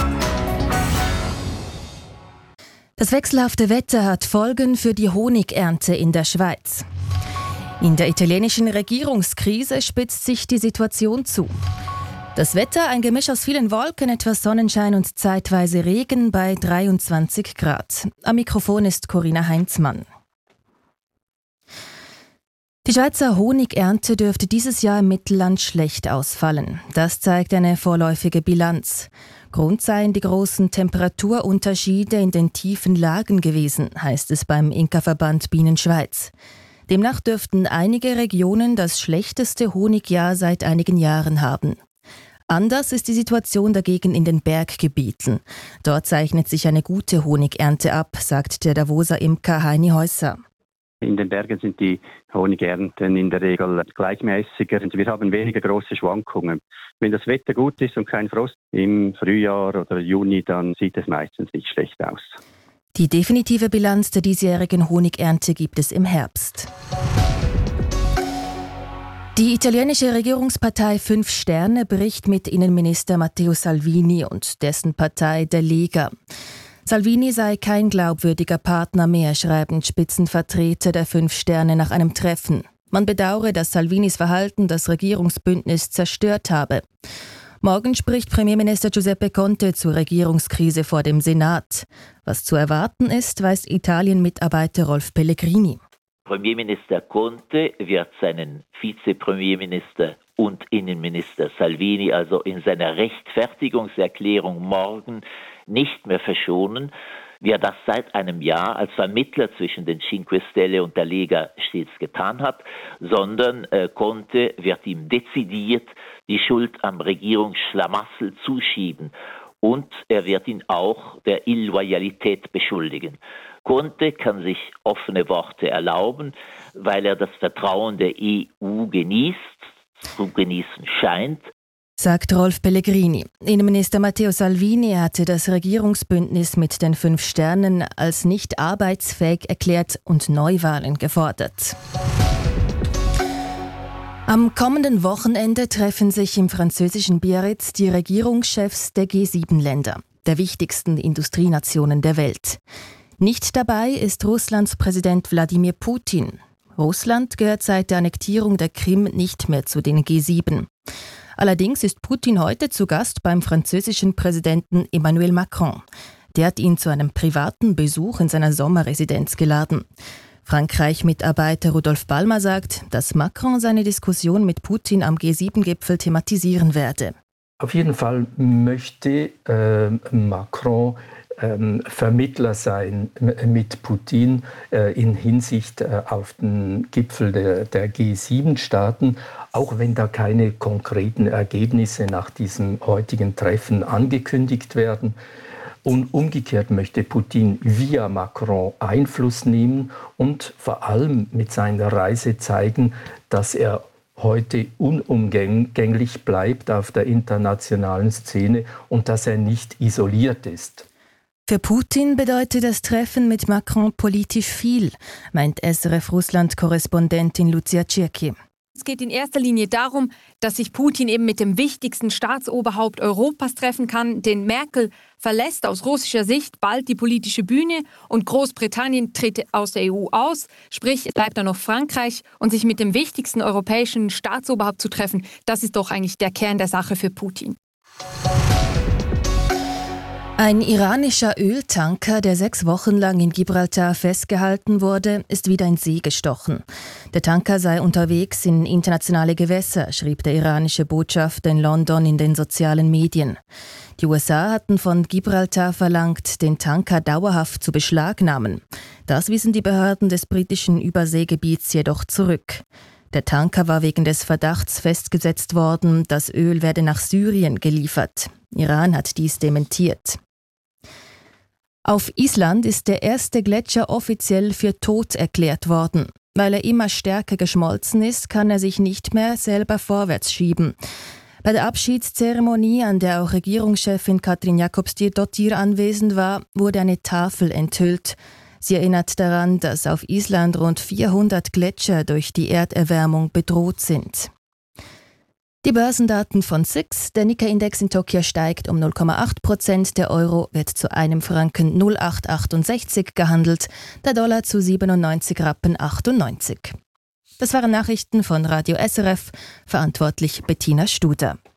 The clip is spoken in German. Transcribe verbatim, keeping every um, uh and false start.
Das wechselhafte Wetter hat Folgen für die Honigernte in der Schweiz. In der italienischen Regierungskrise spitzt sich die Situation zu. Das Wetter, ein Gemisch aus vielen Wolken, etwas Sonnenschein und zeitweise Regen bei dreiundzwanzig Grad. Am Mikrofon ist Corinna Heinzmann. Die Schweizer Honigernte dürfte dieses Jahr im Mittelland schlecht ausfallen. Das zeigt eine vorläufige Bilanz. Grund seien die großen Temperaturunterschiede in den tiefen Lagen gewesen, heißt es beim Imkerverband Bienen Schweiz. Demnach dürften einige Regionen das schlechteste Honigjahr seit einigen Jahren haben. Anders ist die Situation dagegen in den Berggebieten. Dort zeichnet sich eine gute Honigernte ab, sagt der Davoser Imker Heini Häusser. In den Bergen sind die Honigernten in der Regel gleichmäßiger und wir haben weniger große Schwankungen. Wenn das Wetter gut ist und kein Frost im Frühjahr oder Juni, dann sieht es meistens nicht schlecht aus. Die definitive Bilanz der diesjährigen Honigernte gibt es im Herbst. Die italienische Regierungspartei Fünf Sterne bricht mit Innenminister Matteo Salvini und dessen Partei der Lega. Salvini sei kein glaubwürdiger Partner mehr, schreiben Spitzenvertreter der Fünf Sterne nach einem Treffen. Man bedauere, dass Salvinis Verhalten das Regierungsbündnis zerstört habe. Morgen spricht Premierminister Giuseppe Conte zur Regierungskrise vor dem Senat. Was zu erwarten ist, weiß Italien-Mitarbeiter Rolf Pellegrini. Premierminister Conte wird seinen Vizepremierminister und Innenminister Salvini also in seiner Rechtfertigungserklärung morgen nicht mehr verschonen, wie er das seit einem Jahr als Vermittler zwischen den Cinque Stelle und der Lega stets getan hat, sondern äh, Conte wird ihm dezidiert die Schuld am Regierungsschlamassel zuschieben und er wird ihn auch der Illoyalität beschuldigen. Conte kann sich offene Worte erlauben, weil er das Vertrauen der E U genießt, zu genießen scheint, sagt Rolf Pellegrini. Innenminister Matteo Salvini hatte das Regierungsbündnis mit den Fünf Sternen als nicht arbeitsfähig erklärt und Neuwahlen gefordert. Am kommenden Wochenende treffen sich im französischen Biarritz die Regierungschefs der G sieben Länder, der wichtigsten Industrienationen der Welt. Nicht dabei ist Russlands Präsident Wladimir Putin. Russland gehört seit der Annektierung der Krim nicht mehr zu den G sieben. Allerdings ist Putin heute zu Gast beim französischen Präsidenten Emmanuel Macron. Der hat ihn zu einem privaten Besuch in seiner Sommerresidenz geladen. Frankreich-Mitarbeiter Rudolf Balmer sagt, dass Macron seine Diskussion mit Putin am G sieben Gipfel thematisieren werde. Auf jeden Fall möchte äh, Macron ähm, Vermittler sein mit Putin äh, in Hinsicht äh, auf den Gipfel der, der G sieben Staaten, auch wenn da keine konkreten Ergebnisse nach diesem heutigen Treffen angekündigt werden. Und umgekehrt möchte Putin via Macron Einfluss nehmen und vor allem mit seiner Reise zeigen, dass er heute unumgänglich bleibt auf der internationalen Szene und dass er nicht isoliert ist. Für Putin bedeutet das Treffen mit Macron politisch viel, meint S R F-Russland-Korrespondentin Lucia Circhi. Es geht in erster Linie darum, dass sich Putin eben mit dem wichtigsten Staatsoberhaupt Europas treffen kann, denn Merkel verlässt aus russischer Sicht bald die politische Bühne und Großbritannien tritt aus der E U aus, sprich bleibt da noch Frankreich, und sich mit dem wichtigsten europäischen Staatsoberhaupt zu treffen, das ist doch eigentlich der Kern der Sache für Putin. Ein iranischer Öltanker, der sechs Wochen lang in Gibraltar festgehalten wurde, ist wieder in See gestochen. Der Tanker sei unterwegs in internationale Gewässer, schrieb der iranische Botschafter in London in den sozialen Medien. Die U S A hatten von Gibraltar verlangt, den Tanker dauerhaft zu beschlagnahmen. Das wiesen die Behörden des britischen Überseegebiets jedoch zurück. Der Tanker war wegen des Verdachts festgesetzt worden, das Öl werde nach Syrien geliefert. Iran hat dies dementiert. Auf Island ist der erste Gletscher offiziell für tot erklärt worden. Weil er immer stärker geschmolzen ist, kann er sich nicht mehr selber vorwärts schieben. Bei der Abschiedszeremonie, an der auch Regierungschefin Katrin Jakobsdottir anwesend war, wurde eine Tafel enthüllt. Sie erinnert daran, dass auf Island rund vierhundert Gletscher durch die Erderwärmung bedroht sind. Die Börsendaten von S I X. Der Nikkei-Index in Tokio steigt um null Komma acht Prozent. Der Euro wird zu einem Franken null Komma achthundertachtundsechzig gehandelt. Der Dollar zu siebenundneunzig Rappen achtundneunzig. Das waren Nachrichten von Radio S R F. Verantwortlich Bettina Studer.